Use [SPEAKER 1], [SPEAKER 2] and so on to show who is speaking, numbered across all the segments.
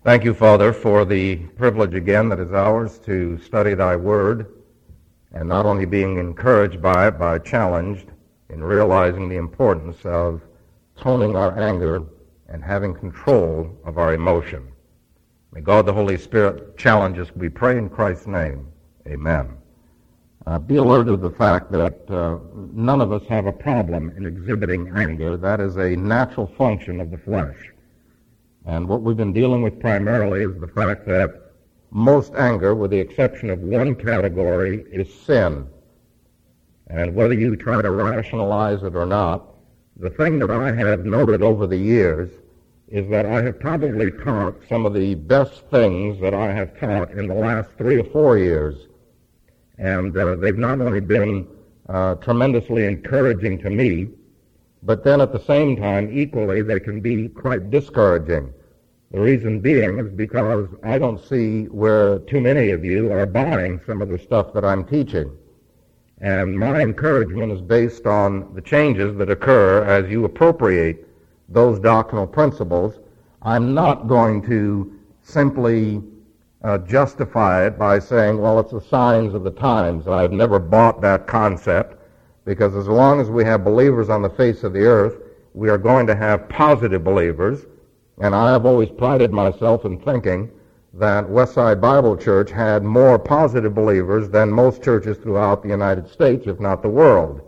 [SPEAKER 1] Thank you, Father, for the privilege again that is ours to study thy word, and not only being encouraged by it, but challenged in realizing the importance of toning our anger and having control of our emotion. May God the Holy Spirit challenge us, we pray in Christ's name. Amen. Be alert of the fact that none of us have a problem in exhibiting anger. That is a natural function of the flesh. And what we've been dealing with primarily is the fact that most anger, with the exception of one category, is sin. And whether you try to rationalize it or not, the thing that I have noted over the years is that I have probably taught some of the best things that I have taught in the last 3 or 4 years. And they've not only been tremendously encouraging to me, but then at the same time, equally, they can be quite discouraging. The reason being is because I don't see where too many of you are buying some of the stuff that I'm teaching. And my encouragement is based on the changes that occur as you appropriate those doctrinal principles. I'm not going to simply justify it by saying, well, it's the signs of the times. I've never bought that concept, because as long as we have believers on the face of the earth, we are going to have positive believers. And I have always prided myself in thinking that Westside Bible Church had more positive believers than most churches throughout the United States, if not the world.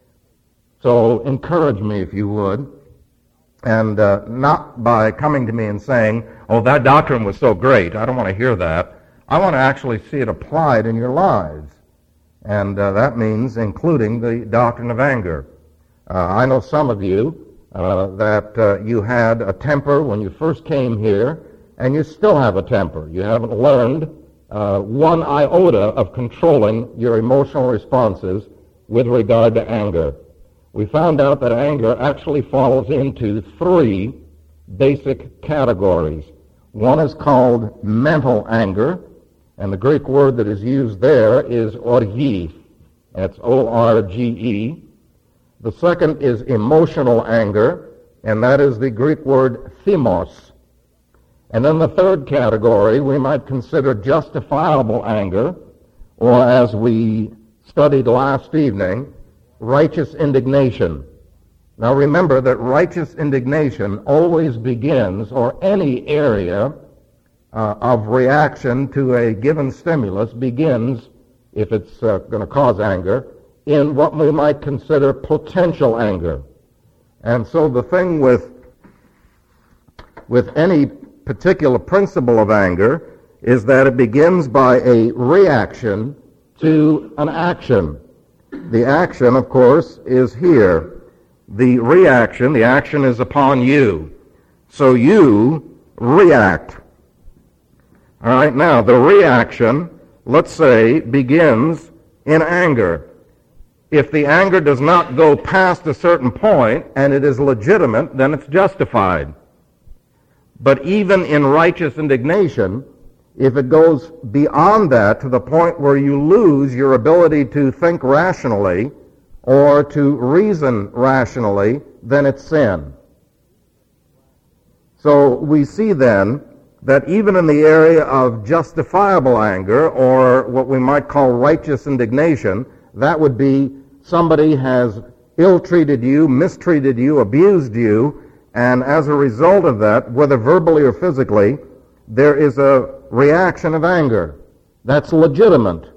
[SPEAKER 1] So encourage me, if you would, and not by coming to me and saying, oh, that doctrine was so great. I don't want to hear that. I want to actually see it applied in your lives. And that means including the doctrine of anger. I know some of you that you had a temper when you first came here, and you still have a temper. You haven't learned one iota of controlling your emotional responses with regard to anger. We found out that anger actually falls into 3 basic categories. One is called mental anger, and the Greek word that is used there is orgie. That's O-R-G-E. The second is emotional anger, and that is the Greek word thymos. And then the third category we might consider justifiable anger, or as we studied last evening, righteous indignation. Now remember that righteous indignation always begins, or any area of reaction to a given stimulus begins, if it's going to cause anger, in what we might consider potential anger. And so the thing with any particular principle of anger is that it begins by a reaction to an action. The action, of course, is here. The reaction, the action is upon you. So you react. All right, now the reaction, let's say, begins in anger. If the anger does not go past a certain point and it is legitimate, then it's justified. But even in righteous indignation, if it goes beyond that to the point where you lose your ability to think rationally or to reason rationally, then it's sin. So we see then that even in the area of justifiable anger, or what we might call righteous indignation, that would be somebody has ill-treated you, mistreated you, abused you, and as a result of that, whether verbally or physically, there is a reaction of anger. That's legitimate.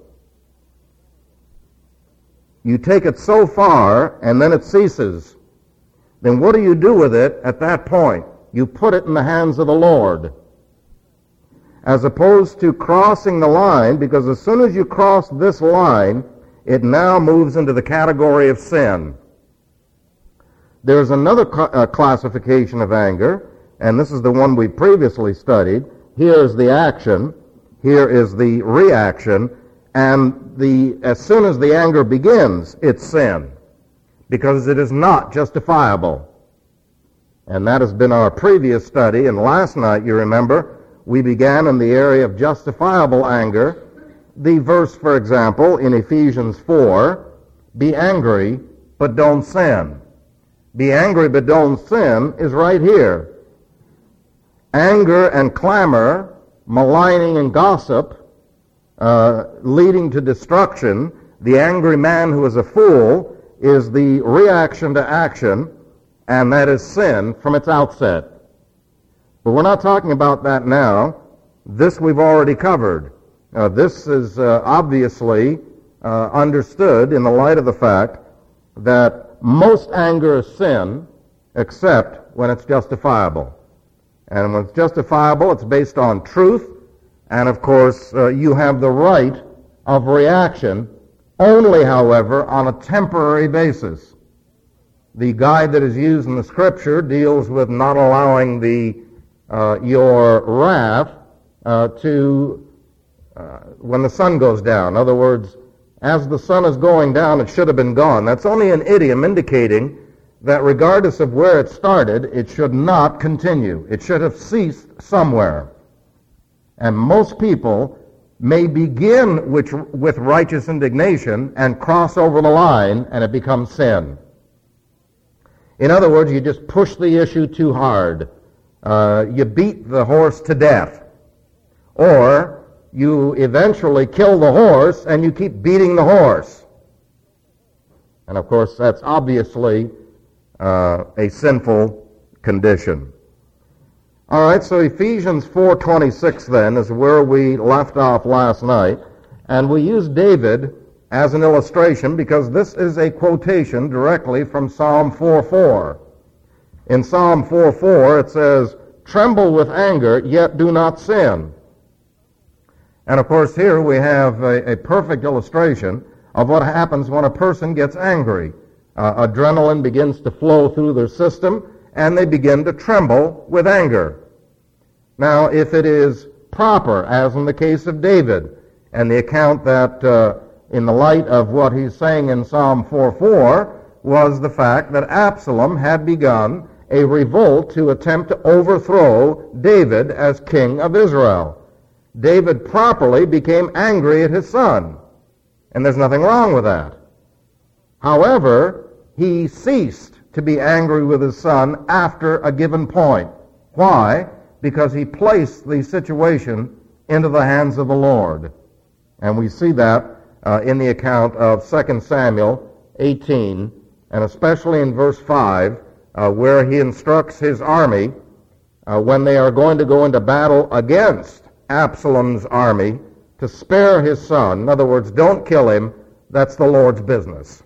[SPEAKER 1] You take it so far, and then it ceases. Then what do you do with it at that point? You put it in the hands of the Lord. As opposed to crossing the line, because as soon as you cross this line, it now moves into the category of sin. There's another classification of anger, and this is the one we previously studied. Here is the action, here is the reaction, and as soon as the anger begins, it's sin, because it is not justifiable. And that has been our previous study, and last night, you remember, we began in the area of justifiable anger. The verse, for example, in Ephesians 4, be angry, but don't sin. Be angry, but don't sin is right here. anger and clamor, maligning and gossip, leading to destruction. The angry man who is a fool is the reaction to action, and that is sin from its outset. But we're not talking about that now. This we've already covered. This is obviously understood in the light of the fact that most anger is sin, except when it's justifiable. And when it's justifiable, it's based on truth, and of course, you have the right of reaction, only, however, on a temporary basis. The guide that is used in the Scripture deals with not allowing your wrath when the sun goes down. In other words, as the sun is going down, it should have been gone. That's only an idiom indicating that regardless of where it started, it should not continue. It should have ceased somewhere. And most people may begin with righteous indignation and cross over the line, and it becomes sin. In other words, you just push the issue too hard. You beat the horse to death. Or you eventually kill the horse and you keep beating the horse. And of course, that's obviously a sinful condition. All right, so Ephesians 4:26 then is where we left off last night. And we use David as an illustration because this is a quotation directly from Psalm 4:4. In Psalm 4:4 it says, "Tremble with anger, yet do not sin." And of course here we have a perfect illustration of what happens when a person gets angry. Adrenaline begins to flow through their system, and they begin to tremble with anger. Now, if it is proper, as in the case of David, and the account that in the light of what he's saying in Psalm 4:4 was the fact that Absalom had begun a revolt to attempt to overthrow David as king of Israel. David properly became angry at his son, and there's nothing wrong with that. However, he ceased to be angry with his son after a given point. Why? Because he placed the situation into the hands of the Lord. And we see that in the account of 2 Samuel 18, and especially in verse 5, where he instructs his army when they are going to go into battle against Absalom's army to spare his son. In other words, don't kill him. That's the Lord's business.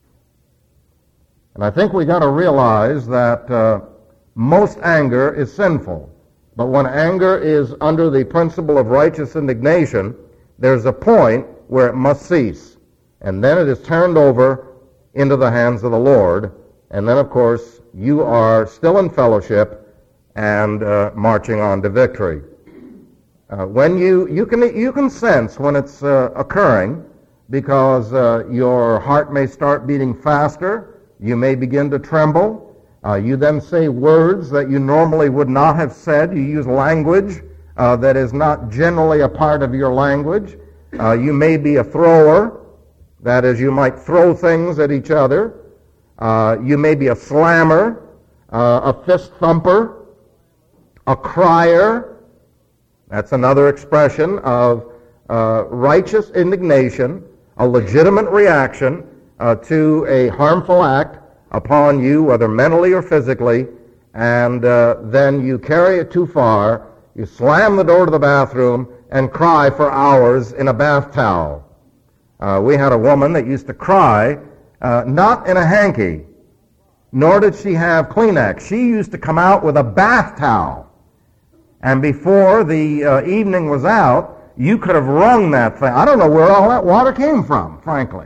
[SPEAKER 1] And I think we got to realize that most anger is sinful. But when anger is under the principle of righteous indignation, there's a point where it must cease. And then it is turned over into the hands of the Lord. And then, of course, you are still in fellowship and marching on to victory. When you can sense when it's occurring, because your heart may start beating faster, you may begin to tremble. You then say words that you normally would not have said. You use language that is not generally a part of your language. You may be a thrower, that is, you might throw things at each other. You may be a slammer, a fist thumper, a crier. That's another expression of righteous indignation, a legitimate reaction to a harmful act upon you, whether mentally or physically, and then you carry it too far, you slam the door to the bathroom and cry for hours in a bath towel. We had a woman that used to cry, not in a hanky, nor did she have Kleenex. She used to come out with a bath towel. And before the evening was out, you could have wrung that thing. I don't know where all that water came from, frankly.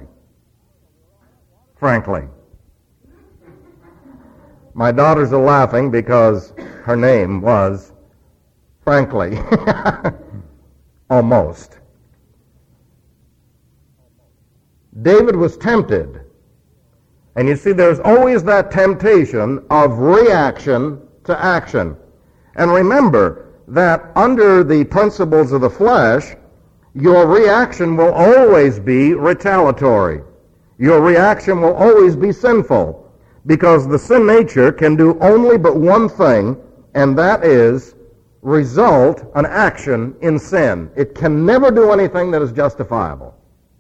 [SPEAKER 1] My daughters are laughing because her name was Frankly. Almost. David was tempted. And you see, there's always that temptation of reaction to action. And remember that under the principles of the flesh, your reaction will always be retaliatory. Your reaction will always be sinful, because the sin nature can do only but one thing, and that is result, an action, in sin. It can never do anything that is justifiable.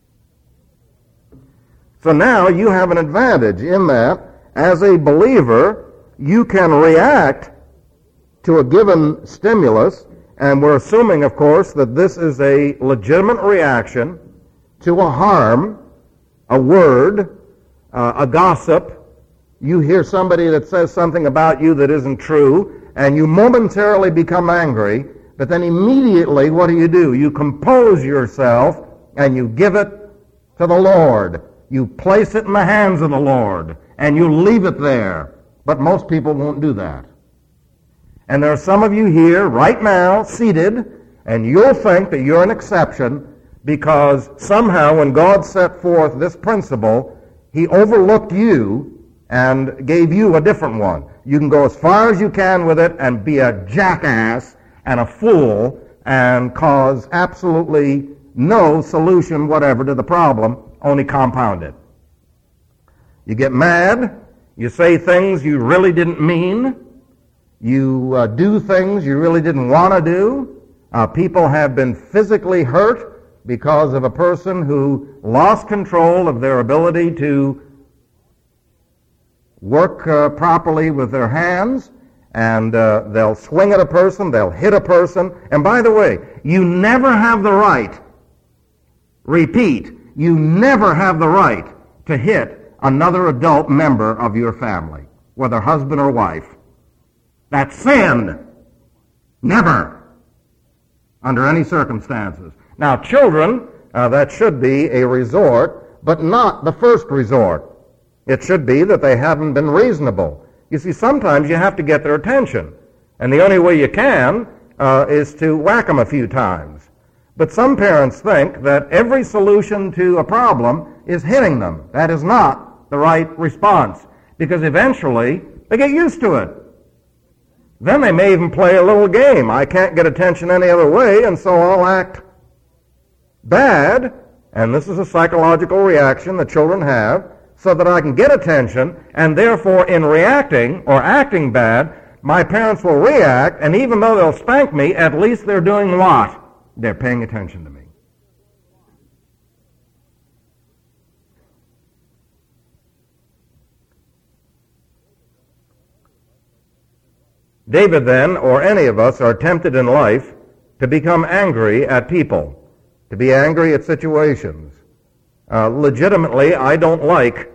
[SPEAKER 1] So now you have an advantage in that, as a believer, you can react to a given stimulus, and we're assuming, of course, that this is a legitimate reaction to a harm, a word, a gossip. You hear somebody that says something about you that isn't true, and you momentarily become angry, but then immediately what do? You compose yourself and you give it to the Lord. You place it in the hands of the Lord, and you leave it there. But most people won't do that. And there are some of you here right now, seated, and you'll think that you're an exception because somehow when God set forth this principle, He overlooked you and gave you a different one. You can go as far as you can with it and be a jackass and a fool and cause absolutely no solution whatever to the problem, only compound it. You get mad, you say things you really didn't mean, you do things you really didn't want to do. People have been physically hurt because of a person who lost control of their ability to work properly with their hands, and they'll swing at a person, they'll hit a person. And by the way, you never have the right, repeat, you never have the right to hit another adult member of your family, whether husband or wife. That's sin. Never. Under any circumstances. Now, children, that should be a resort, but not the first resort. It should be that they haven't been reasonable. You see, sometimes you have to get their attention, and the only way you can is to whack them a few times. But some parents think that every solution to a problem is hitting them. That is not the right response, because eventually they get used to it. Then they may even play a little game. I can't get attention any other way, and so I'll act bad, and this is a psychological reaction that children have, so that I can get attention, and therefore in reacting or acting bad, my parents will react, and even though they'll spank me, at least they're doing what? They're paying attention to me. David then, or any of us, are tempted in life to become angry at people, to be angry at situations. Legitimately, I don't like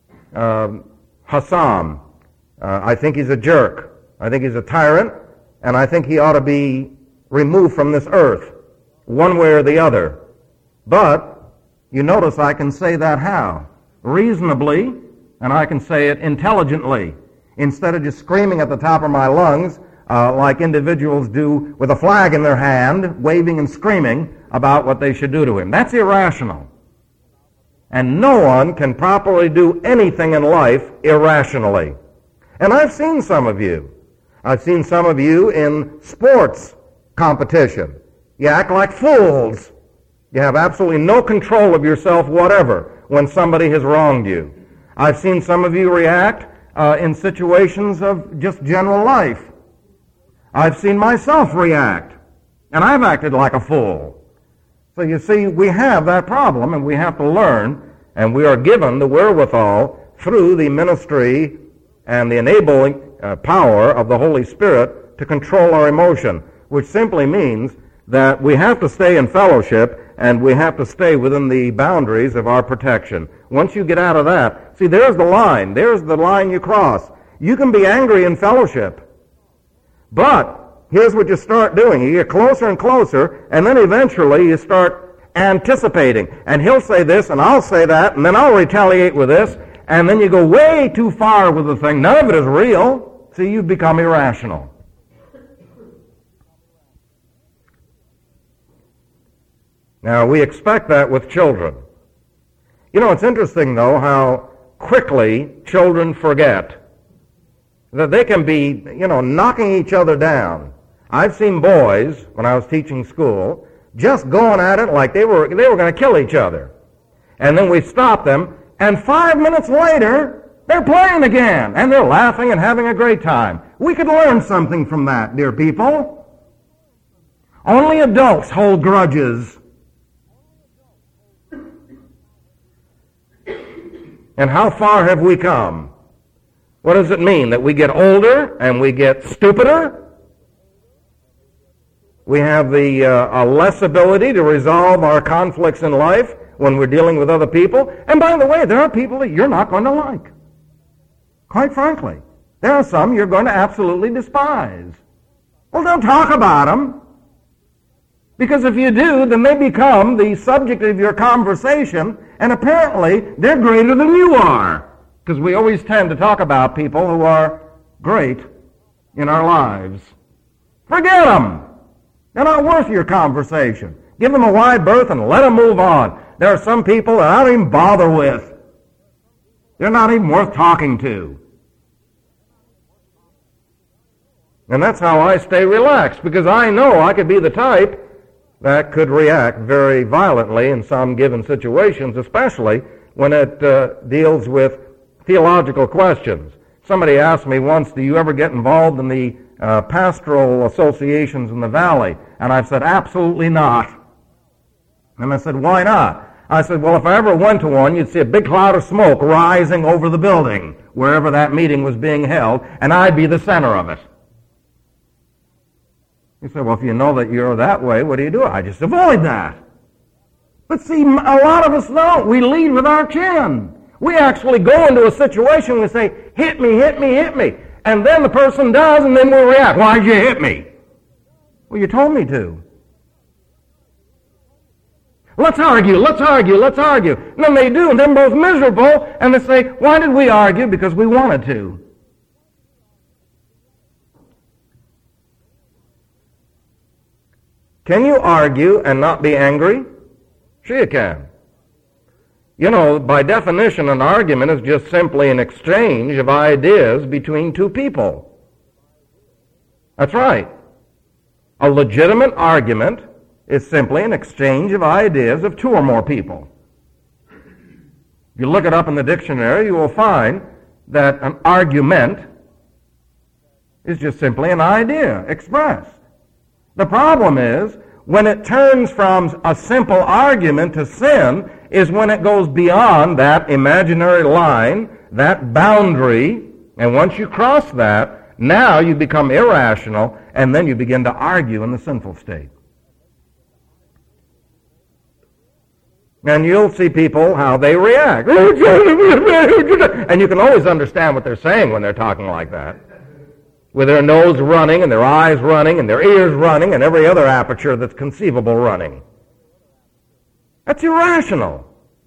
[SPEAKER 1] Hassan. I think he's a jerk. I think he's a tyrant, and I think he ought to be removed from this earth, one way or the other. But you notice I can say that how? Reasonably, and I can say it intelligently, instead of just screaming at the top of my lungs like individuals do with a flag in their hand, waving and screaming about what they should do to him. That's irrational. And no one can properly do anything in life irrationally. And I've seen some of you. I've seen some of you in sports competition. You act like fools. You have absolutely no control of yourself whatever when somebody has wronged you. I've seen some of you react in situations of just general life. I've seen myself react, and I've acted like a fool. So you see, we have that problem, and we have to learn, and we are given the wherewithal through the ministry and the enabling power of the Holy Spirit to control our emotion, which simply means that we have to stay in fellowship and we have to stay within the boundaries of our protection. Once you get out of that, see, there's the line. There's the line you cross. You can be angry in fellowship, but here's what you start doing. You get closer and closer, and then eventually you start anticipating. And he'll say this, and I'll say that, and then I'll retaliate with this, and then you go way too far with the thing. None of it is real. See, you become irrational. Now, we expect that with children. You know, it's interesting, though, how quickly children forget that they can be, knocking each other down. I've seen boys, when I was teaching school, just going at it like they were going to kill each other. And then we stop them, and 5 minutes later, they're playing again, and they're laughing and having a great time. We could learn something from that, dear people. Only adults hold grudges. And how far have we come? What does it mean? That we get older and we get stupider? We have the less ability to resolve our conflicts in life when we're dealing with other people. And by the way, there are people that you're not going to like. Quite frankly. There are some you're going to absolutely despise. Well, don't talk about them. Because if you do, then they become the subject of your conversation, and apparently they're greater than you are. Because we always tend to talk about people who are great in our lives. Forget them. They're not worth your conversation. Give them a wide berth and let them move on. There are some people that I don't even bother with. They're not even worth talking to. And that's how I stay relaxed, because I know I could be the type that could react very violently in some given situations, especially when it deals with theological questions. Somebody asked me once, do you ever get involved in the pastoral associations in the valley? And I said, absolutely not. And I said, why not? I said, well, if I ever went to one, you'd see a big cloud of smoke rising over the building, wherever that meeting was being held, and I'd be the center of it. He said, well, if you know that you're that way, what do you do? I just avoid that. But see, a lot of us don't. We lead with our chin. We actually go into a situation and we say, hit me, hit me, hit me. And then the person does, and then we react. Why'd you hit me? Well, you told me to. Let's argue, let's argue, let's argue. And then they do, and they're both miserable, and they say, why did we argue? Because we wanted to. Can you argue and not be angry? Sure you can. You know, by definition, an argument is just simply an exchange of ideas between two people. That's right. A legitimate argument is simply an exchange of ideas of two or more people. If you look it up in the dictionary, you will find that an argument is just simply an idea expressed. The problem is, when it turns from a simple argument to sin, is when it goes beyond that imaginary line, that boundary, and once you cross that, now you become irrational, and then you begin to argue in the sinful state. And you'll see people, how they react. And you can always understand what they're saying when they're talking like that. With their nose running, and their eyes running, and their ears running, and every other aperture that's conceivable running. That's irrational.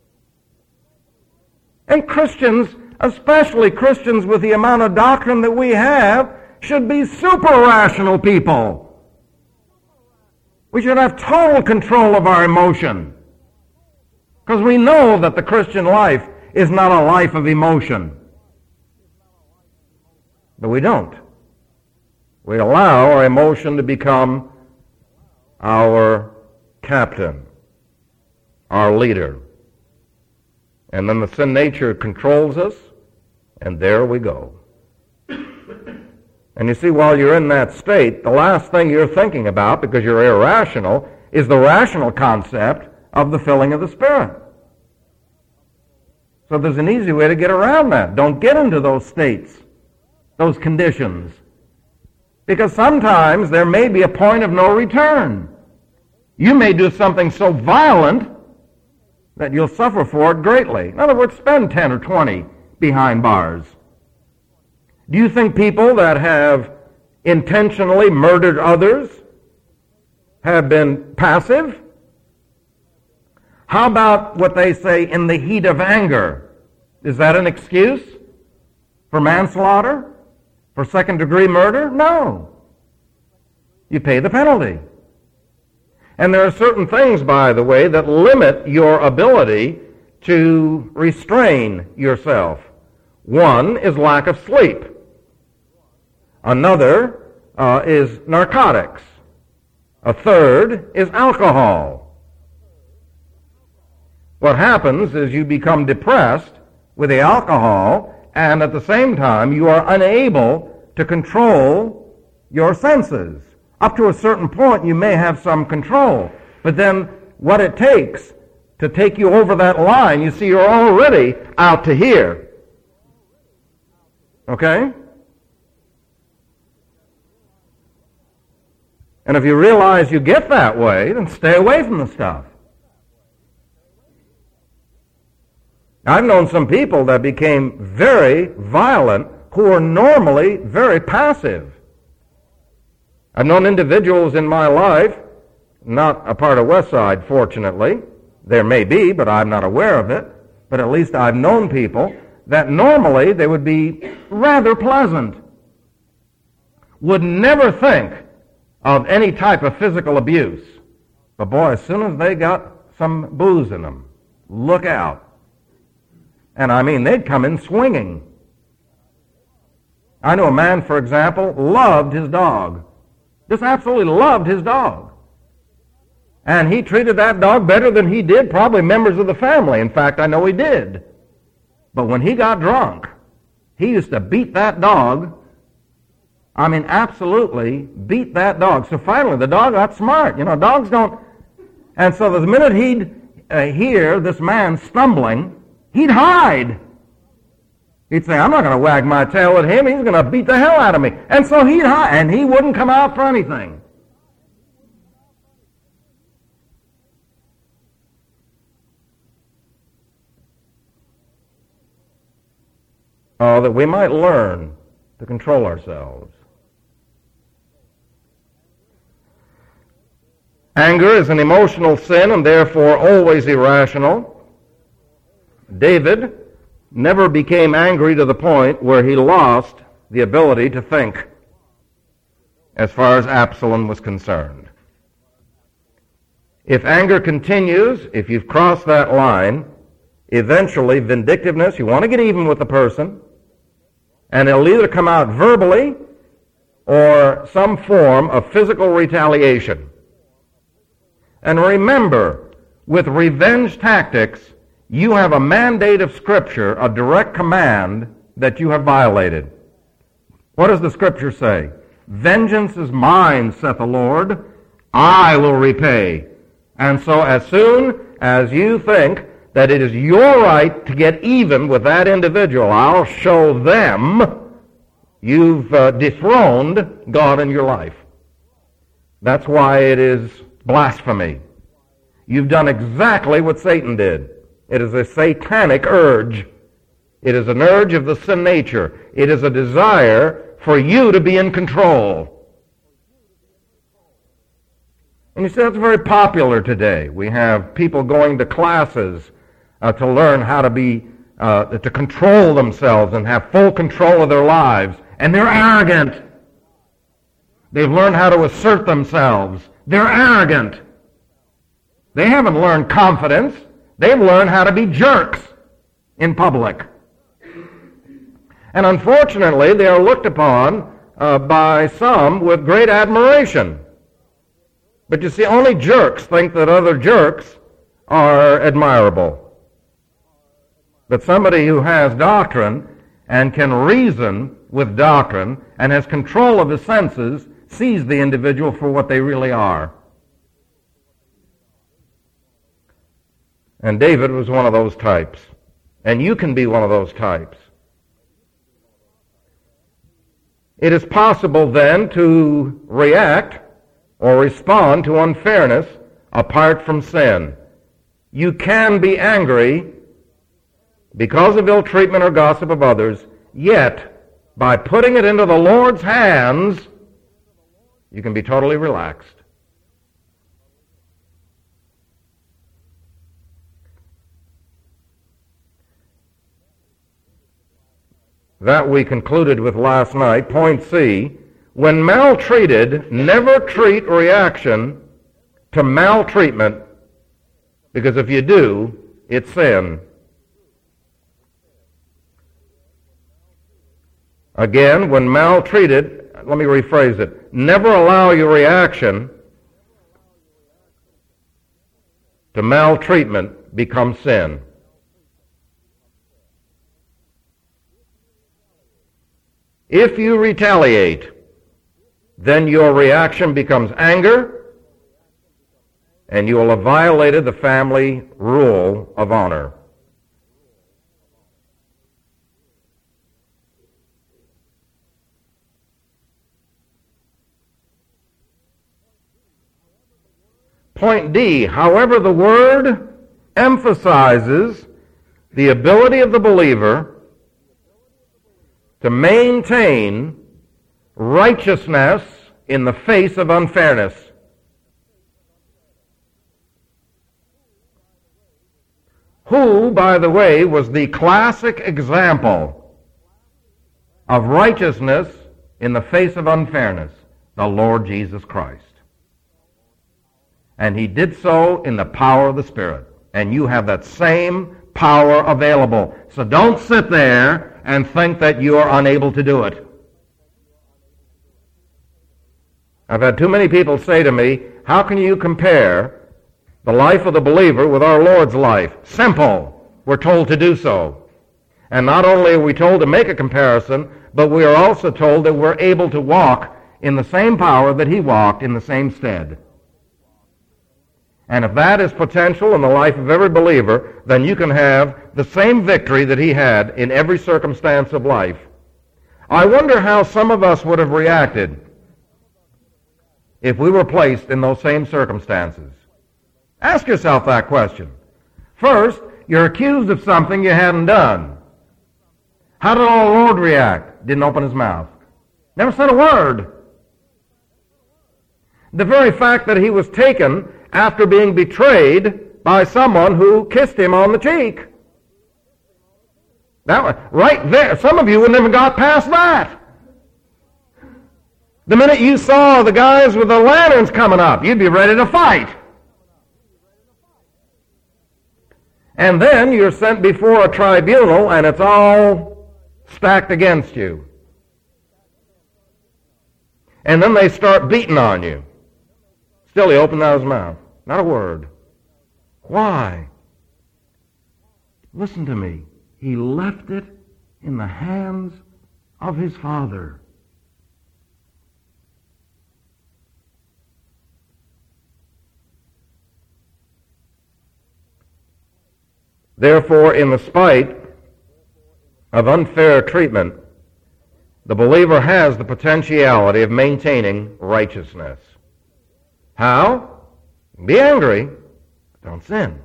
[SPEAKER 1] And Christians, especially Christians with the amount of doctrine that we have, should be super rational people. We should have total control of our emotion. Because we know that the Christian life is not a life of emotion. But we don't. We allow our emotion to become our captain, our leader. And then the sin nature controls us, and there we go. And you see, while you're in that state, the last thing you're thinking about, because you're irrational, is the rational concept of the filling of the Spirit. So there's an easy way to get around that. Don't get into those states, those conditions. Because sometimes there may be a point of no return. You may do something so violent that you'll suffer for it greatly. In other words, spend 10 or 20 behind bars. Do you think people that have intentionally murdered others have been passive? How about what they say in the heat of anger? Is that an excuse for manslaughter? For second-degree murder? No. You pay the penalty. And there are certain things, by the way, that limit your ability to restrain yourself. One is lack of sleep. Another is narcotics. A third is alcohol. What happens is you become depressed with the alcohol, and at the same time, you are unable to control your senses. Up to a certain point, you may have some control. But then what it takes to take you over that line, you see, you're already out to here. Okay? And if you realize you get that way, then stay away from the stuff. I've known some people that became very violent who are normally very passive. I've known individuals in my life, not a part of Westside, fortunately. There may be, but I'm not aware of it. But at least I've known people that normally they would be rather pleasant, would never think of any type of physical abuse. But boy, as soon as they got some booze in them, look out. And I mean, they'd come in swinging. I know a man, for example, loved his dog. Just absolutely loved his dog. And he treated that dog better than he did probably members of the family. In fact, I know he did. But when he got drunk, he used to beat that dog. I mean, absolutely beat that dog. So finally, the dog got smart. You know, dogs don't... And so the minute he'd hear this man stumbling, he'd hide. He'd say, I'm not going to wag my tail at him. He's going to beat the hell out of me. And so he'd hide, and he wouldn't come out for anything. Oh, that we might learn to control ourselves. Anger is an emotional sin and therefore always irrational. David never became angry to the point where he lost the ability to think as far as Absalom was concerned. If anger continues, if you've crossed that line, eventually vindictiveness, you want to get even with the person, and it'll either come out verbally or some form of physical retaliation. And remember, with revenge tactics, you have a mandate of Scripture, a direct command that you have violated. What does the Scripture say? Vengeance is mine, saith the Lord. I will repay. And so as soon as you think that it is your right to get even with that individual, I'll show them you've dethroned God in your life. That's why it is blasphemy. You've done exactly what Satan did. It is a satanic urge. It is an urge of the sin nature. It is a desire for you to be in control. And you see, that's very popular today. We have people going to classes to learn how to be, to control themselves and have full control of their lives. And they're arrogant. They've learned how to assert themselves. They're arrogant. They haven't learned confidence. They've learned how to be jerks in public. And unfortunately, they are looked upon by some with great admiration. But you see, only jerks think that other jerks are admirable. But somebody who has doctrine and can reason with doctrine and has control of his senses sees the individual for what they really are. And David was one of those types. And you can be one of those types. It is possible then to react or respond to unfairness apart from sin. You can be angry because of ill treatment or gossip of others, yet by putting it into the Lord's hands, you can be totally relaxed. That we concluded with last night. Point C, when maltreated, never treat reaction to maltreatment, because if you do, it's sin. Again, when maltreated, let me rephrase it, never allow your reaction to maltreatment become sin. If you retaliate, then your reaction becomes anger, and you will have violated the family rule of honor. Point D, however, the Word emphasizes the ability of the believer to maintain righteousness in the face of unfairness. Who, by the way, was the classic example of righteousness in the face of unfairness? The Lord Jesus Christ. And he did so in the power of the Spirit. And you have that same power available. So don't sit there and think that you are unable to do it. I've had too many people say to me, how can you compare the life of the believer with our Lord's life? Simple. We're told to do so. And not only are we told to make a comparison, but we are also told that we're able to walk in the same power that he walked in the same stead. And if that is potential in the life of every believer, then you can have the same victory that he had in every circumstance of life. I wonder how some of us would have reacted if we were placed in those same circumstances. Ask yourself that question. First, you're accused of something you hadn't done. How did our Lord react? Didn't open his mouth. Never said a word. The very fact that he was taken after being betrayed by someone who kissed him on the cheek. That right there, some of you wouldn't even got past that. The minute you saw the guys with the lanterns coming up, you'd be ready to fight. And then you're sent before a tribunal and it's all stacked against you. And then they start beating on you. Still he opened out his mouth. Not a word. Why? Listen to me. He left it in the hands of his Father. Therefore, in the spite of unfair treatment, the believer has the potentiality of maintaining righteousness. How? Be angry, but don't sin.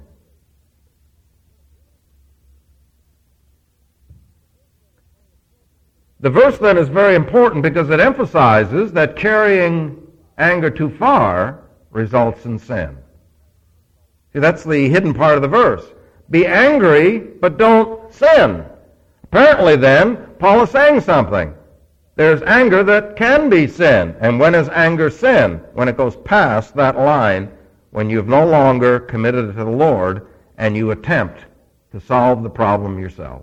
[SPEAKER 1] The verse then is very important because it emphasizes that carrying anger too far results in sin. See, that's the hidden part of the verse. Be angry, but don't sin. Apparently then, Paul is saying something. There's anger that can be sin. And when is anger sin? When it goes past that line, when you've no longer committed it to the Lord and you attempt to solve the problem yourself.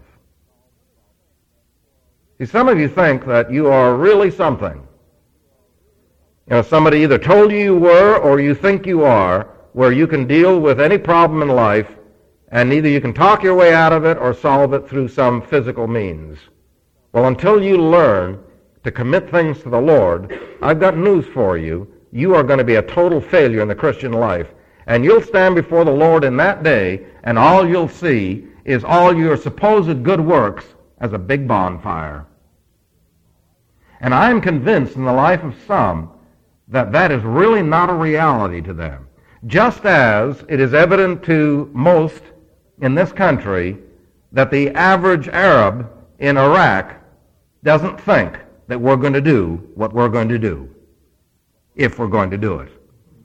[SPEAKER 1] See, some of you think that you are really something. You know, somebody either told you were or you think you are, where you can deal with any problem in life and either you can talk your way out of it or solve it through some physical means. Well, until you learn to commit things to the Lord, I've got news for you. You are going to be a total failure in the Christian life. And you'll stand before the Lord in that day, and all you'll see is all your supposed good works as a big bonfire. And I'm convinced in the life of some that that is really not a reality to them. Just as it is evident to most in this country that the average Arab in Iraq doesn't think that we're going to do what we're going to do, if we're going to do it.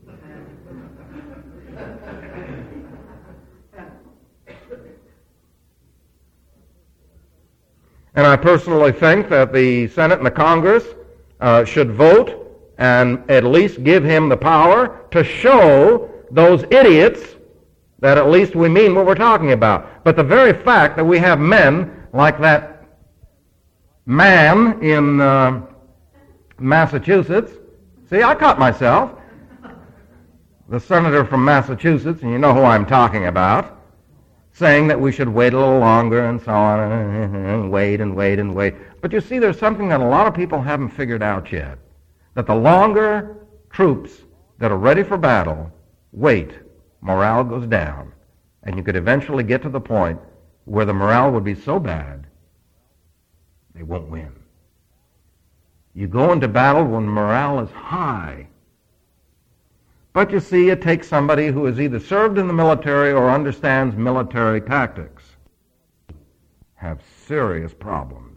[SPEAKER 1] And I personally think that the Senate and the Congress should vote and at least give him the power to show those idiots that at least we mean what we're talking about. But the very fact that we have men like that man in Massachusetts, see, I caught myself, the senator from Massachusetts, and you know who I'm talking about, saying that we should wait a little longer and so on, and wait and wait and wait. But you see, there's something that a lot of people haven't figured out yet. that the longer troops that are ready for battle wait, morale goes down. And you could eventually get to the point where the morale would be so bad, they won't win. You go into battle when morale is high. But you see, it takes somebody who has either served in the military or understands military tactics. Have serious problems.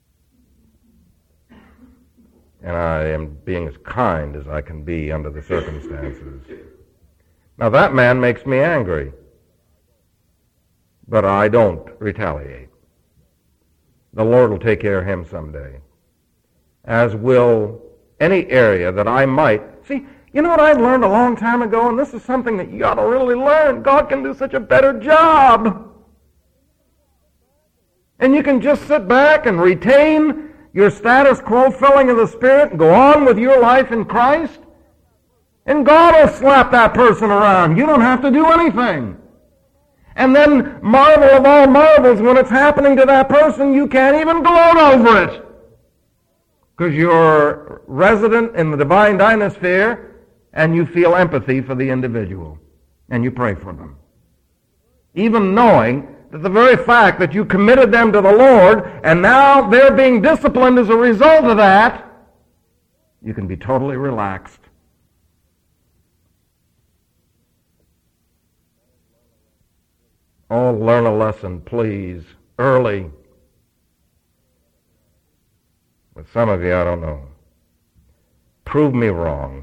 [SPEAKER 1] And I am being as kind as I can be under the circumstances. Now that man makes me angry, but I don't retaliate. The Lord will take care of him someday, as will any area that I might. See, you know what I learned a long time ago, and this is something that you ought to really learn. God can do such a better job. And you can just sit back and retain your status quo filling of the Spirit and go on with your life in Christ. And God will slap that person around. You don't have to do anything. And then, marvel of all marvels, when it's happening to that person, you can't even gloat over it. Because you're resident in the divine dynasphere, and you feel empathy for the individual. And you pray for them. Even knowing that the very fact that you committed them to the Lord, and now they're being disciplined as a result of that, you can be totally relaxed. Oh, learn a lesson, please, early. But some of you, I don't know. Prove me wrong.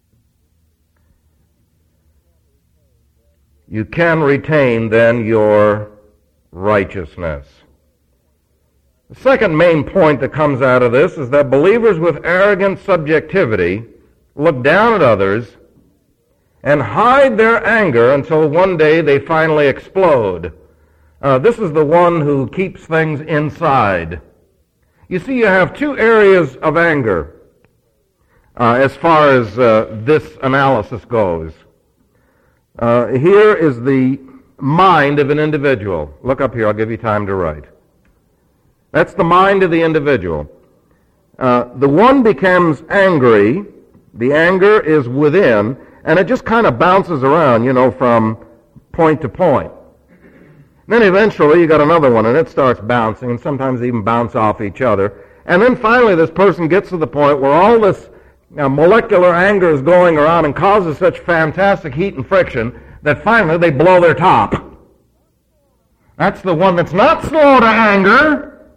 [SPEAKER 1] You can retain, then, your righteousness. The second main point that comes out of this is that believers with arrogant subjectivity look down at others and hide their anger until one day they finally explode. This is the one who keeps things inside. You see, you have two areas of anger as far as this analysis goes. Here is the mind of an individual. Look up here, I'll give you time to write. That's the mind of the individual. The one becomes angry, the anger is within, and it just kind of bounces around, from point to point. Then eventually you got another one, and it starts bouncing, and sometimes even bounce off each other. And then finally this person gets to the point where all this molecular anger is going around and causes such fantastic heat and friction that finally they blow their top. That's the one that's not slow to anger.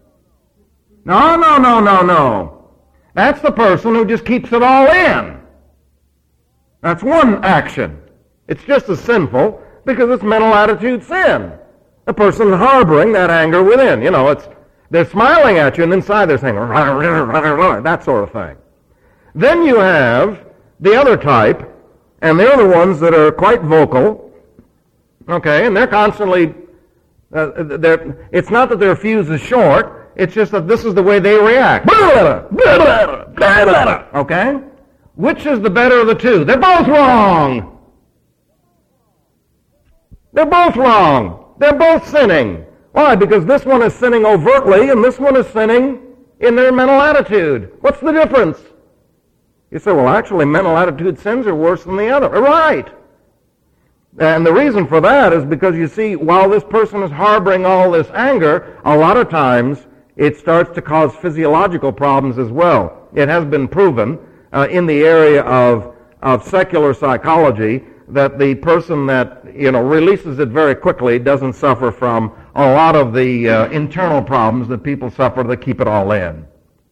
[SPEAKER 1] No. That's the person who just keeps it all in. That's one action. It's just as sinful because it's mental attitude sin. The person harboring that anger within. They're smiling at you and inside they're saying, that sort of thing. Then you have the other type, and they're the ones that are quite vocal, okay, and they're constantly, it's not that their fuse is short, it's just that this is the way they react. Okay? Which is the better of the two? They're both wrong. They're both wrong. They're both sinning. Why? Because this one is sinning overtly, and this one is sinning in their mental attitude. What's the difference? You say, well, actually, mental attitude sins are worse than the other. Right. And the reason for that is because, you see, while this person is harboring all this anger, a lot of times it starts to cause physiological problems as well. It has been proven in the area of secular psychology that the person that, releases it very quickly doesn't suffer from a lot of the internal problems that people suffer that keep it all in.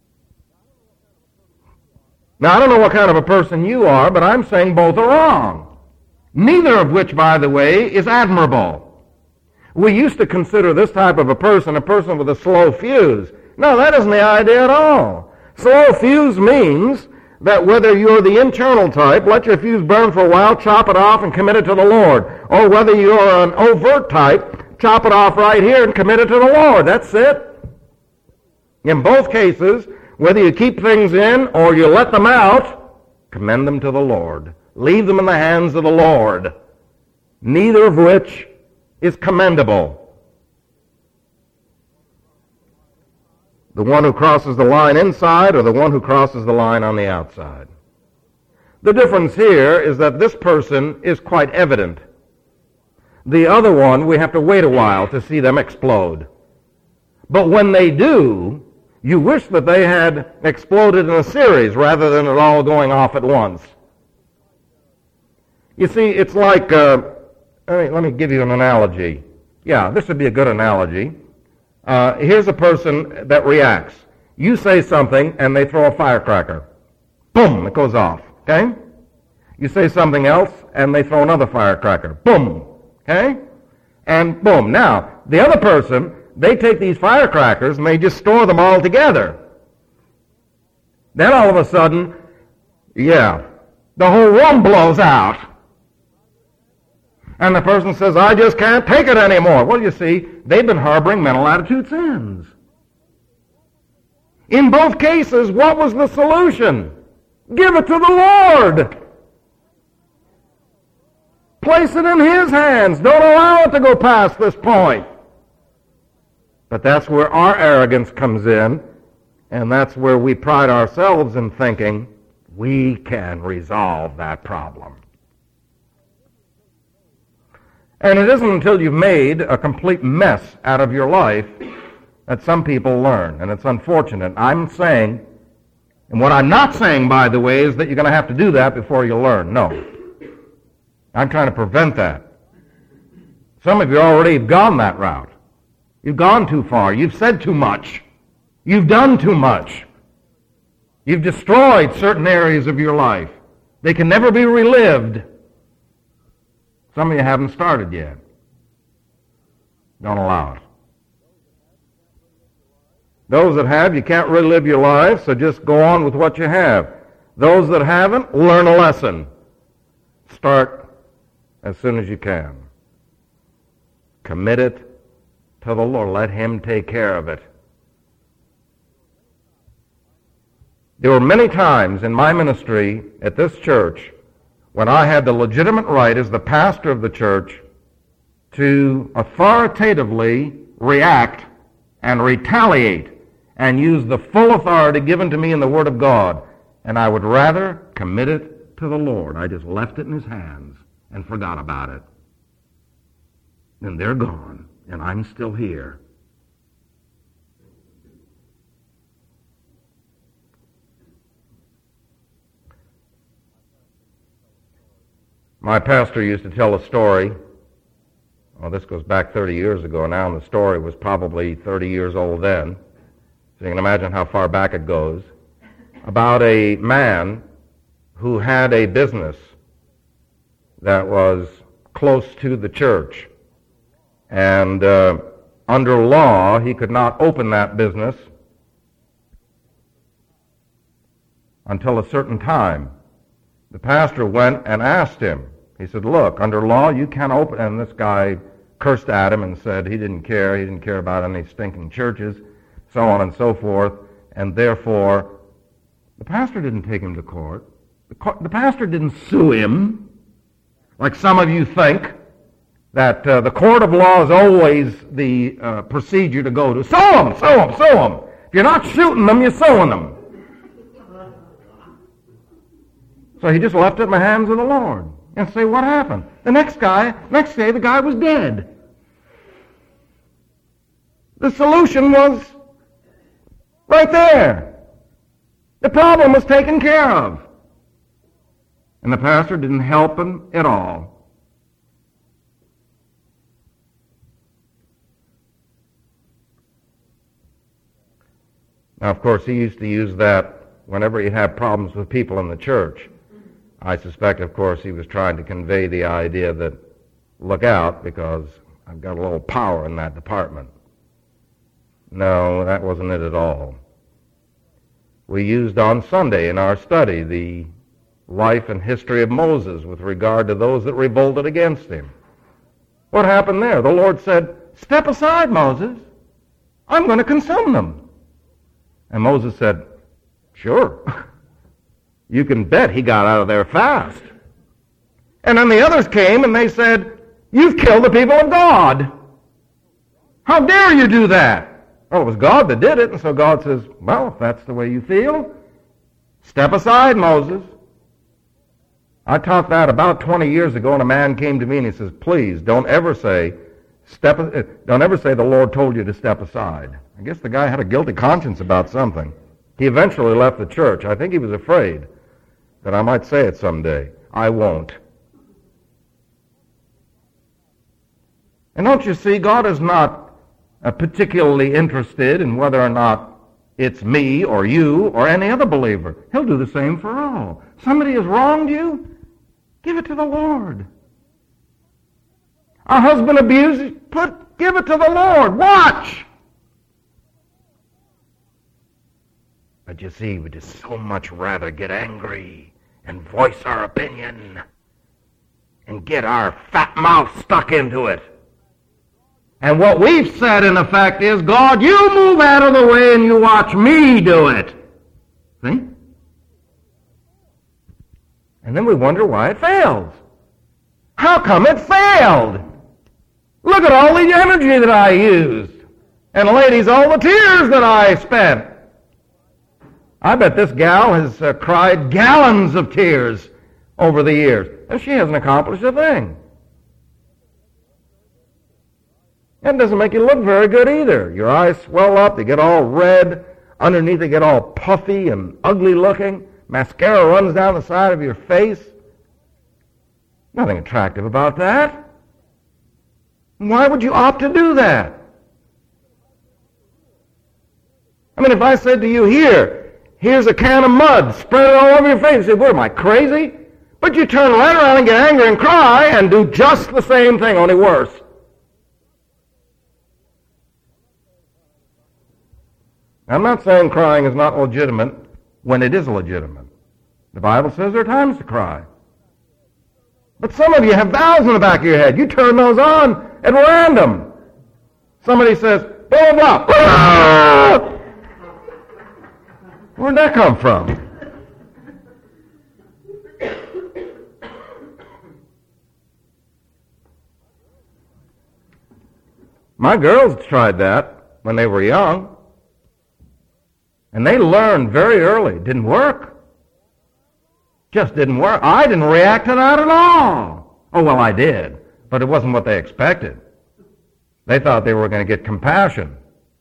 [SPEAKER 1] Now, I don't know what kind of a person you are, but I'm saying both are wrong. Neither of which, by the way, is admirable. We used to consider this type of a person with a slow fuse. No, that isn't the idea at all. Slow fuse means that whether you're the internal type, let your fuse burn for a while, chop it off, and commit it to the Lord. Or whether you're an overt type, chop it off right here and commit it to the Lord. That's it. In both cases, whether you keep things in or you let them out, commend them to the Lord. Leave them in the hands of the Lord. Neither of which is commendable. The one who crosses the line inside or the one who crosses the line on the outside? The difference here is that this person is quite evident. The other one, we have to wait a while to see them explode. But when they do, you wish that they had exploded in a series rather than it all going off at once. You see, it's like, let me give you an analogy. Yeah, this would be a good analogy. Here's a person that reacts. You say something and they throw a firecracker. Boom, it goes off, okay? You say something else and they throw another firecracker. Boom, okay? And boom. Now, the other person, they take these firecrackers and they just store them all together. Then all of a sudden, the whole room blows out. And the person says, I just can't take it anymore. Well, you see, they've been harboring mental attitude sins. In both cases, what was the solution? Give it to the Lord. Place it in His hands. Don't allow it to go past this point. But that's where our arrogance comes in, and that's where we pride ourselves in thinking we can resolve that problem. And it isn't until you've made a complete mess out of your life that some people learn, and it's unfortunate. I'm saying, and what I'm not saying, by the way, is that you're going to have to do that before you learn. No. I'm trying to prevent that. Some of you already have gone that route. You've gone too far. You've said too much. You've done too much. You've destroyed certain areas of your life. They can never be relived. Some of you haven't started yet. Don't allow it. Those that have, you can't relive your life, so just go on with what you have. Those that haven't, learn a lesson. Start as soon as you can. Commit it to the Lord. Let Him take care of it. There were many times in my ministry at this church when I had the legitimate right as the pastor of the church to authoritatively react and retaliate and use the full authority given to me in the Word of God. And I would rather commit it to the Lord. I just left it in His hands and forgot about it. And they're gone, and I'm still here. My pastor used to tell a story. Well, this goes back 30 years ago now, and the story was probably 30 years old then. So you can imagine how far back it goes. About a man who had a business that was close to the church. And under law, he could not open that business until a certain time. The pastor went and asked him. He said, look, under law, you can't open. And this guy cursed at him and said he didn't care. He didn't care about any stinking churches, so on and so forth. And therefore, the pastor didn't take him to court. The pastor didn't sue him, like some of you think, that the court of law is always the procedure to go to. Sue them, sue them, sue them. If you're not shooting them, you're suing them. So he just left it in the hands of the Lord. And say, what happened? The next day, the guy was dead. The solution was right there. The problem was taken care of. And the pastor didn't help him at all. Now, of course, he used to use that whenever he had problems with people in the church. I suspect, of course, he was trying to convey the idea that, look out, because I've got a little power in that department. No, that wasn't it at all. We used on Sunday in our study the life and history of Moses with regard to those that revolted against him. What happened there? The Lord said, step aside, Moses. I'm going to consume them. And Moses said, sure. You can bet he got out of there fast. And then the others came and they said, you've killed the people of God. How dare you do that? Well, it was God that did it, and so God says, well, if that's the way you feel, step aside, Moses. I taught that about 20 years ago, and a man came to me and he says, please, don't ever say the Lord told you to step aside. I guess the guy had a guilty conscience about something. He eventually left the church. I think he was afraid that I might say it someday. I won't. And don't you see, God is not particularly interested in whether or not it's me or you or any other believer. He'll do the same for all. Somebody has wronged you, give it to the Lord. A husband abuses, give it to the Lord. Watch! But you see, we'd just so much rather get angry and voice our opinion and get our fat mouth stuck into it. And what we've said, in effect, is, God, you move out of the way and you watch me do it. See? And then we wonder why it fails. How come it failed? Look at all the energy that I used. And ladies, all the tears that I spent. I bet this gal has cried gallons of tears over the years, and she hasn't accomplished a thing. That doesn't make you look very good either. Your eyes swell up, they get all red. Underneath they get all puffy and ugly looking. Mascara runs down the side of your face. Nothing attractive about that. Why would you opt to do that? I mean, if I said to you, here's a can of mud, spread it all over your face, you say, what, am I crazy? But you turn right around and get angry and cry and do just the same thing, only worse. I'm not saying crying is not legitimate when it is legitimate. The Bible says there are times to cry. But some of you have valves in the back of your head. You turn those on at random. Somebody says, blah, blah, blah. Where'd that come from? My girls tried that when they were young. And they learned very early. It didn't work. Just didn't work. I didn't react to that at all. Oh, well, I did. But it wasn't what they expected. They thought they were going to get compassion.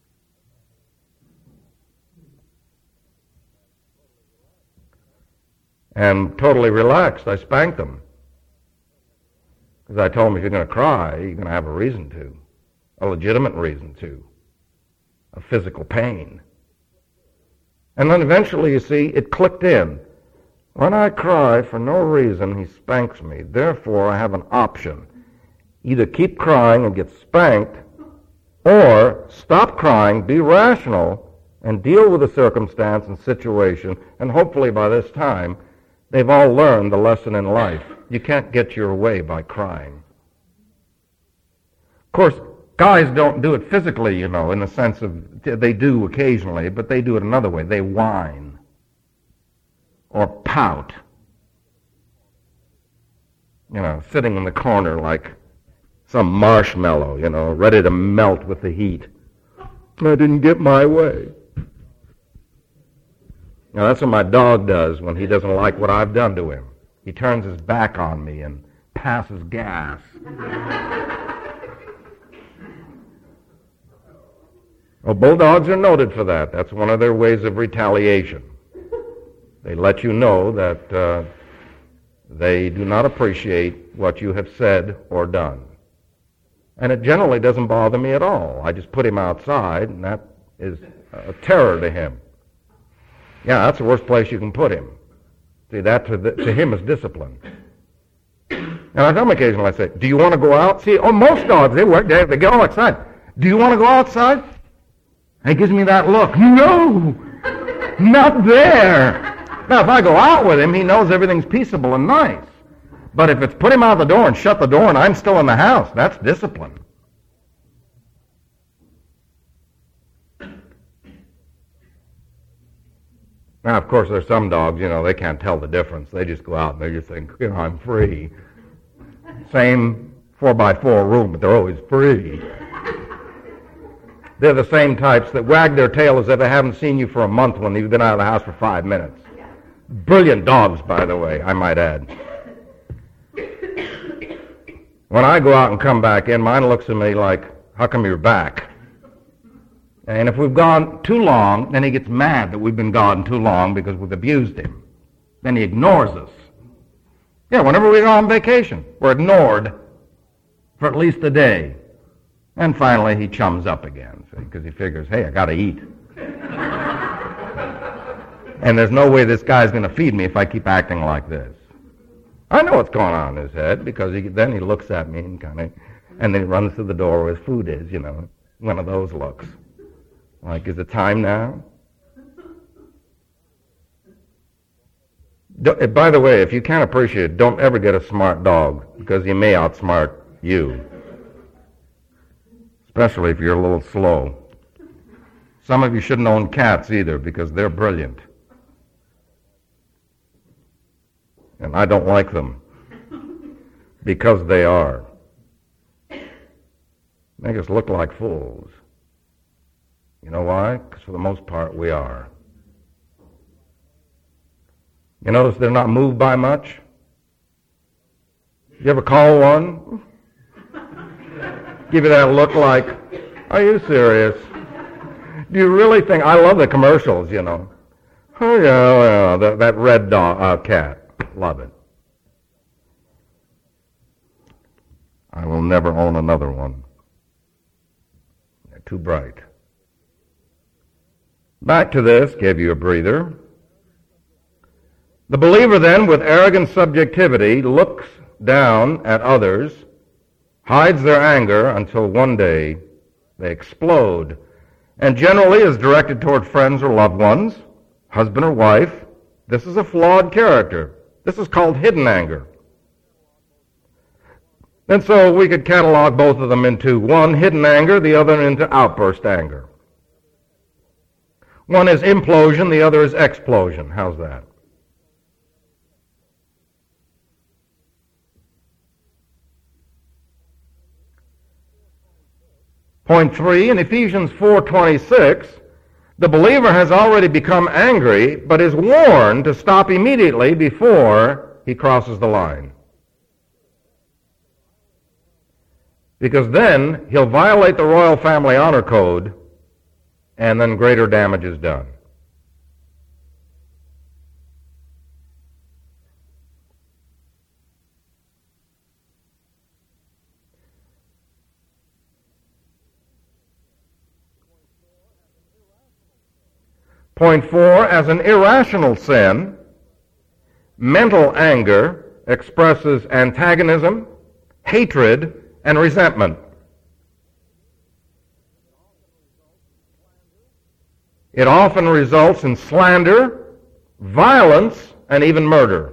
[SPEAKER 1] And totally relaxed, I spanked them. Because I told them, if you're going to cry, you're going to have a reason to. A legitimate reason to. A physical pain. And then eventually, you see, it clicked in. When I cry for no reason, he spanks me. Therefore, I have an option. Either keep crying and get spanked, or stop crying, be rational, and deal with the circumstance and situation, and hopefully by this time, they've all learned the lesson in life. You can't get your way by crying. Of course, guys don't do it physically, in the sense of, they do occasionally, but they do it another way. They whine or pout. Sitting in the corner like some marshmallow, ready to melt with the heat. I didn't get my way. Now, that's what my dog does when he doesn't like what I've done to him. He turns his back on me and passes gas. Well, bulldogs are noted for that. That's one of their ways of retaliation. They let you know that they do not appreciate what you have said or done. And it generally doesn't bother me at all. I just put him outside, and that is a terror to him. Yeah, that's the worst place you can put him. See, that to him is discipline. And I tell him occasionally, I say, do you want to go out? See, most dogs, they get all excited. Do you want to go outside? And he gives me that look. No, not there. Now, if I go out with him, he knows everything's peaceable and nice. But if it's put him out the door and shut the door and I'm still in the house, that's discipline. Now, of course, there's some dogs, they can't tell the difference. They just go out and they just think, I'm free. Same 4x4 room, but they're always free. They're the same types that wag their tail as if they haven't seen you for a month when you've been out of the house for 5 minutes. Brilliant dogs, by the way, I might add. When I go out and come back in, mine looks at me like, how come you're back? And if we've gone too long, then he gets mad that we've been gone too long because we've abused him. Then he ignores us. Yeah, whenever we go on vacation, we're ignored for at least a day. And finally, he chums up again, because he figures, hey, I got to eat. And there's no way this guy's going to feed me if I keep acting like this. I know what's going on in his head, because then he looks at me and and then he runs to the door where his food is, one of those looks. Like, is it time now? By the way, if you can't appreciate it, don't ever get a smart dog, because he may outsmart you. Especially if you're a little slow. Some of you shouldn't own cats either, because they're brilliant. And I don't like them, because they are. Make us look like fools. You know why? Because for the most part, we are. You notice they're not moved by much? You ever call one? Give you that look like, are you serious? Do you really think, I love the commercials, Oh yeah, that red dog, cat. Love it. I will never own another one. They're too bright. Back to this, gave you a breather. The believer then, with arrogant subjectivity, looks down at others, hides their anger until one day they explode, and generally is directed toward friends or loved ones, husband or wife. This is a flawed character. This is called hidden anger. And so we could catalog both of them into one, hidden anger, the other into outburst anger. One is implosion, the other is explosion. How's that? Point 3, in Ephesians 4:26, the believer has already become angry, but is warned to stop immediately before he crosses the line. Because then he'll violate the royal family honor code, and then greater damage is done. Point 4, as an irrational sin, mental anger expresses antagonism, hatred, and resentment. It often results in slander, violence, and even murder.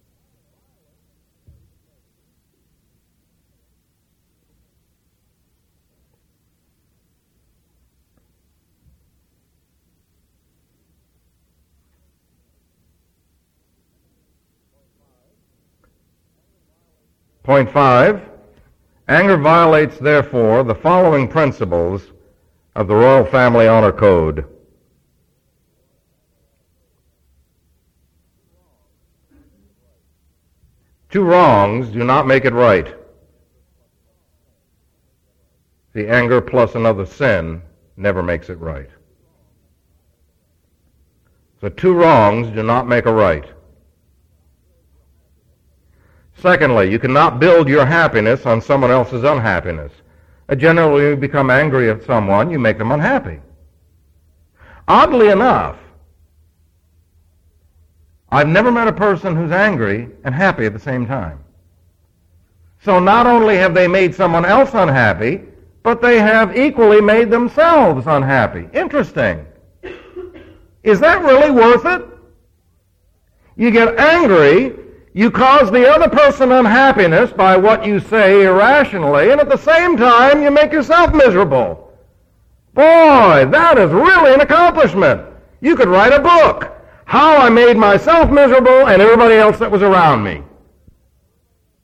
[SPEAKER 1] Point 5, anger violates, therefore, the following principles of the Royal Family Honor Code. Two wrongs do not make it right. The anger plus another sin never makes it right. So two wrongs do not make a right. Secondly, you cannot build your happiness on someone else's unhappiness. Generally, when you become angry at someone, you make them unhappy. Oddly enough, I've never met a person who's angry and happy at the same time. So not only have they made someone else unhappy, but they have equally made themselves unhappy. Interesting. Is that really worth it? You get angry, you cause the other person unhappiness by what you say irrationally, and at the same time you make yourself miserable. Boy, that is really an accomplishment. You could write a book. How I made myself miserable and everybody else that was around me.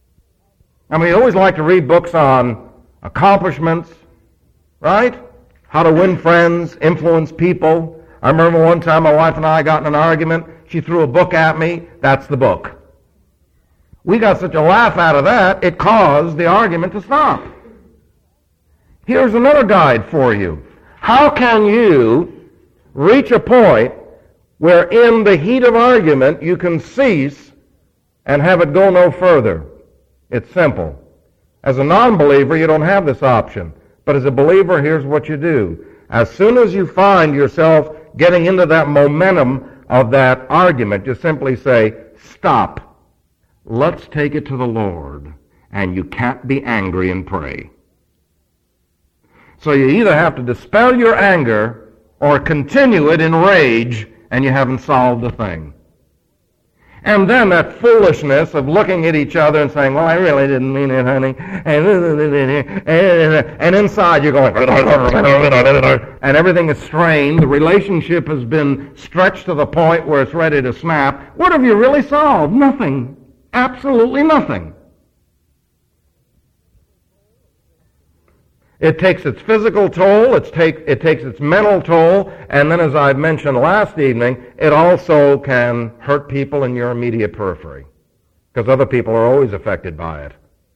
[SPEAKER 1] I mean, you always like to read books on accomplishments, right? How to win friends, influence people. I remember one time my wife and I got in an argument. She threw a book at me. That's the book. We got such a laugh out of that, it caused the argument to stop. Here's another guide for you. How can you reach a point where in the heat of argument you can cease and have it go no further? It's simple. As a non-believer, you don't have this option. But as a believer, here's what you do. As soon as you find yourself getting into that momentum of that argument, you simply say, stop. Let's take it to the Lord. And you can't be angry and pray. So you either have to dispel your anger or continue it in rage, and you haven't solved the thing. And then that foolishness of looking at each other and saying, well, I really didn't mean it, honey. And inside you're going, and everything is strained. The relationship has been stretched to the point where it's ready to snap. What have you really solved? Nothing. Absolutely nothing. It takes its physical toll, it takes its mental toll, and then as I mentioned last evening, it also can hurt people in your immediate periphery, because other people are always affected by it.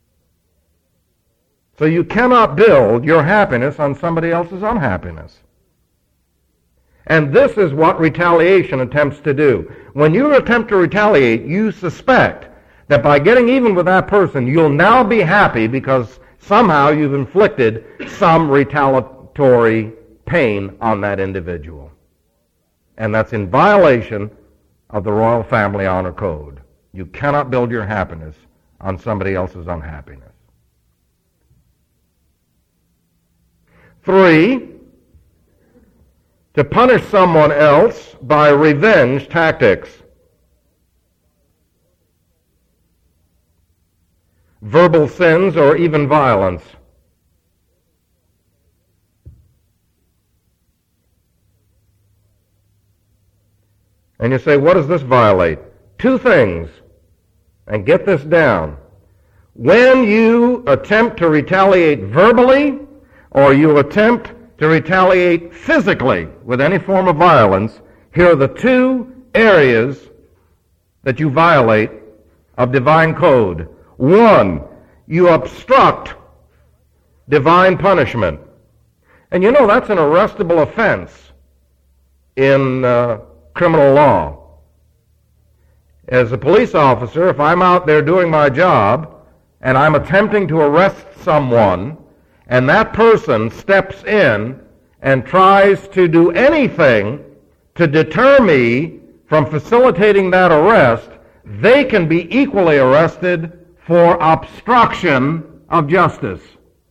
[SPEAKER 1] So you cannot build your happiness on somebody else's unhappiness. And this is what retaliation attempts to do. When you attempt to retaliate, you suspect that by getting even with that person, you'll now be happy because somehow you've inflicted some retaliatory pain on that individual. And that's in violation of the Royal Family Honor Code. You cannot build your happiness on somebody else's unhappiness. 3, to punish someone else by revenge tactics. Verbal sins, or even violence. And you say, what does this violate? 2 things. And get this down. When you attempt to retaliate verbally, or you attempt to retaliate physically with any form of violence, here are the 2 areas that you violate of divine code. 1, you obstruct divine punishment. And you know that's an arrestable offense in criminal law. As a police officer, if I'm out there doing my job and I'm attempting to arrest someone and that person steps in and tries to do anything to deter me from facilitating that arrest, they can be equally arrested for obstruction of justice.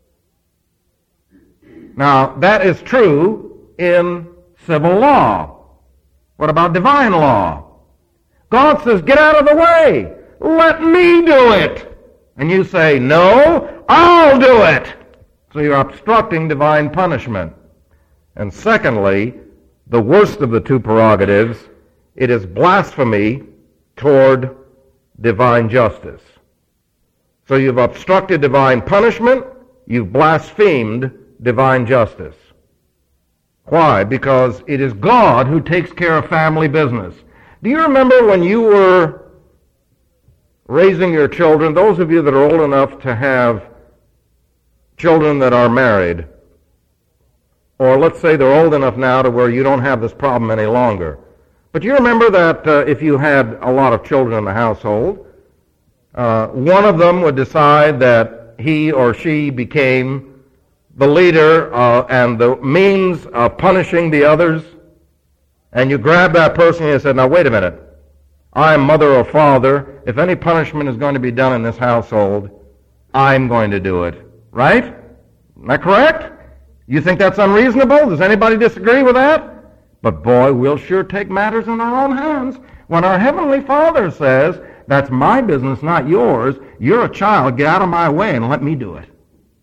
[SPEAKER 1] Now, that is true in civil law. What about divine law? God says, get out of the way. Let me do it. And you say, no, I'll do it. So you're obstructing divine punishment. And secondly, the worst of the 2 prerogatives, it is blasphemy toward divine justice. So you've obstructed divine punishment, you've blasphemed divine justice. Why? Because it is God who takes care of family business. Do you remember when you were raising your children, those of you that are old enough to have children that are married, or let's say they're old enough now to where you don't have this problem any longer. But you remember that if you had a lot of children in the household, one of them would decide that he or she became the leader and the means of punishing the others, and you grab that person and you said, now wait a minute, I'm mother or father, if any punishment is going to be done in this household, I'm going to do it. Right? Isn't that correct? You think that's unreasonable? Does anybody disagree with that? But boy, we'll sure take matters in our own hands when our Heavenly Father says, that's my business, not yours. You're a child. Get out of my way and let me do it.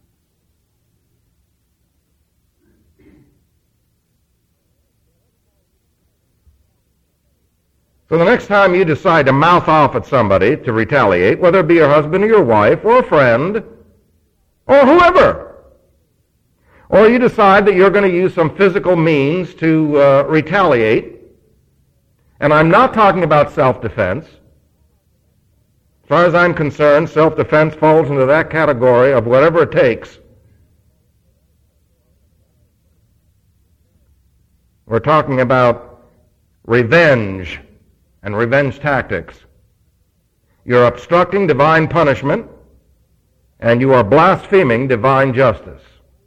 [SPEAKER 1] So the next time you decide to mouth off at somebody to retaliate, whether it be your husband or your wife or a friend or whoever, Or you decide that you're going to use some physical means to retaliate. And I'm not talking about self-defense. As far as I'm concerned, self-defense falls into that category of whatever it takes. We're talking about revenge and revenge tactics. You're obstructing divine punishment, and you are blaspheming divine justice.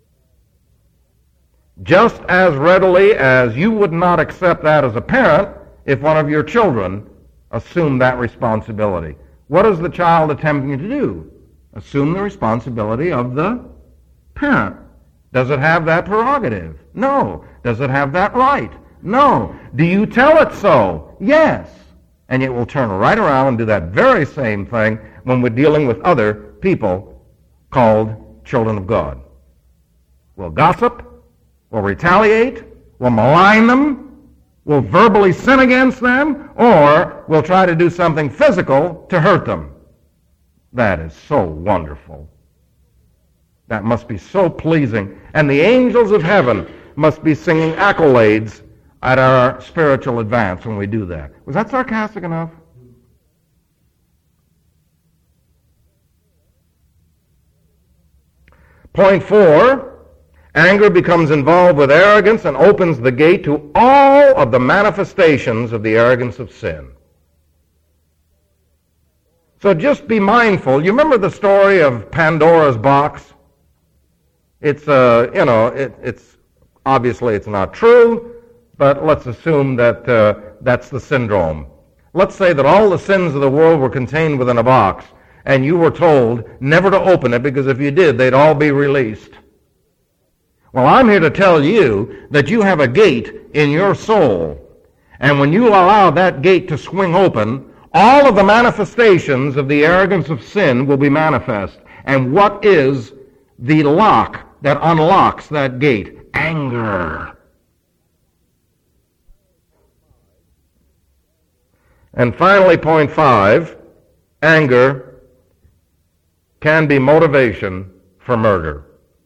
[SPEAKER 1] Just as readily as you would not accept that as a parent if one of your children assumed that responsibility. What is the child attempting to do? Assume the responsibility of the parent. Does it have that prerogative? No. Does it have that right? No. Do you tell it so? Yes. And it will turn right around and do that very same thing when we're dealing with other people called children of God. We'll gossip, we'll retaliate, we'll malign them, we'll verbally sin against them, or we'll try to do something physical to hurt them. That is so wonderful. That must be so pleasing. And the angels of heaven must be singing accolades at our spiritual advance when we do that. Was that sarcastic enough? Point 4, anger becomes involved with arrogance and opens the gate to all of the manifestations of the arrogance of sin. So just be mindful. You remember the story of Pandora's box? It's it's obviously it's not true, but let's assume that that's the syndrome. Let's say that all the sins of the world were contained within a box, and you were told never to open it because if you did, they'd all be released. Well, I'm here to tell you that you have a gate in your soul, and when you allow that gate to swing open, all of the manifestations of the arrogance of sin will be manifest. And what is the lock that unlocks that gate? Anger. And finally, point 5, anger can be motivation for murder.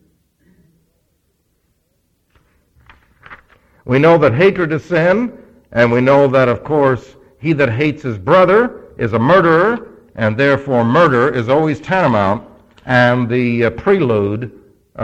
[SPEAKER 1] We know that hatred is sin, and we know that, of course, he that hates his brother is a murderer, and therefore murder is always tantamount and the prelude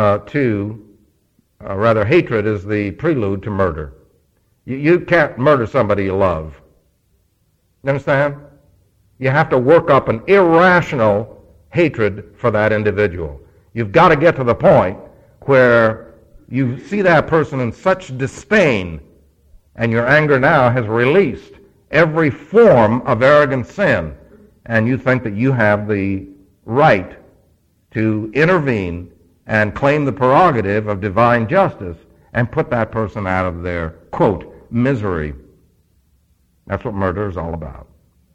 [SPEAKER 1] hatred is the prelude to murder. You can't murder somebody you love. You understand? You have to work up an irrational hatred for that individual. You've got to get to the point where you see that person in such disdain, and your anger now has released every form of arrogant sin, and you think that you have the right to intervene and claim the prerogative of divine justice and put that person out of their, quote, misery. That's what murder is all about.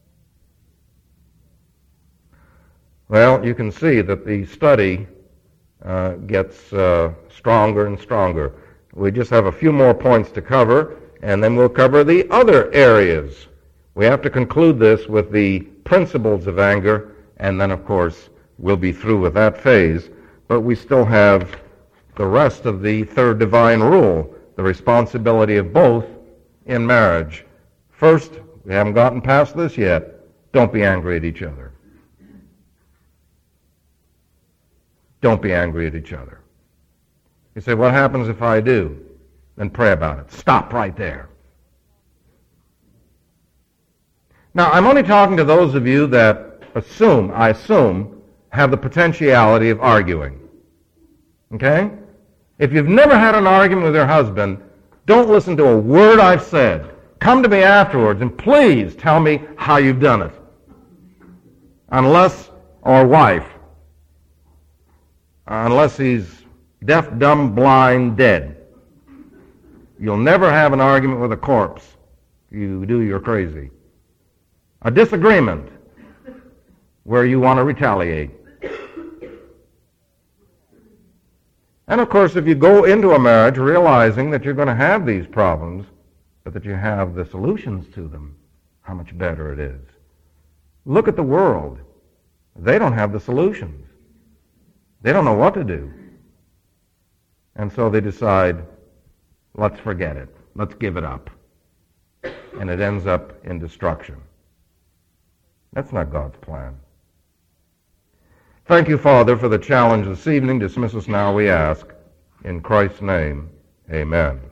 [SPEAKER 1] Well, you can see that the study gets stronger and stronger. We just have a few more points to cover, and then we'll cover the other areas. We have to conclude this with the principles of anger, and then, of course, we'll be through with that phase. But we still have the rest of the third divine rule, the responsibility of both in marriage. First, we haven't gotten past this yet, don't be angry at each other. Don't be angry at each other. You say, what happens if I do? Then pray about it. Stop right there. Now, I'm only talking to those of you that I assume, have the potentiality of arguing. Okay? If you've never had an argument with your husband, don't listen to a word I've said. Come to me afterwards and please tell me how you've done it. Unless he's deaf, dumb, blind, dead. You'll never have an argument with a corpse. You do, you're crazy. A disagreement where you want to retaliate. And of course, if you go into a marriage realizing that you're going to have these problems, but that you have the solutions to them, how much better it is. Look at the world. They don't have the solutions. They don't know what to do. And so they decide, let's forget it. Let's give it up. And it ends up in destruction. That's not God's plan. Thank you, Father, for the challenge this evening. Dismiss us now, we ask. In Christ's name, amen.